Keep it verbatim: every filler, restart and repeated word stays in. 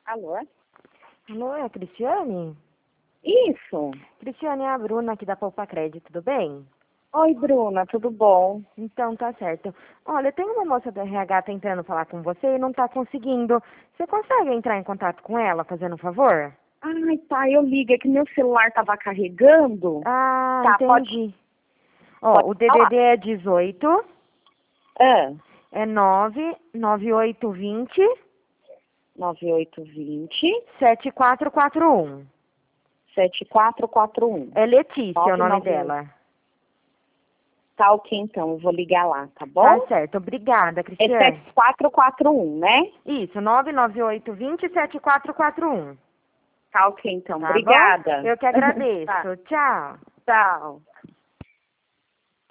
Alô? Alô, é a Cristiane? Isso. Cristiane, é a Bruna aqui da Poupa Crédito, tudo bem? Oi, Bruna, tudo bom? Então, tá certo. Olha, tem uma moça do R H tentando falar com você e não tá conseguindo. Você consegue entrar em contato com ela, fazendo um favor? Ai, tá, eu ligo, é que meu celular tava carregando. Ah, Tá, pode, entendi. Ó, pode o D D falar. D é dezoito, Ah, é nove nove oito dois zero, nove oito dois zero, sete quatro quatro um. sete quatro quatro um. É Letícia o nove nome nove oito. dela. Tá, ok, então, eu vou ligar lá, tá bom? Tá certo, obrigada, É Cristiane. sete quatro quatro um, né? Isso, nove nove oito dois zero, sete quatro quatro um. Tá, ok, então, Tá obrigada. bom? Eu que agradeço. Tá, Tchau. tchau.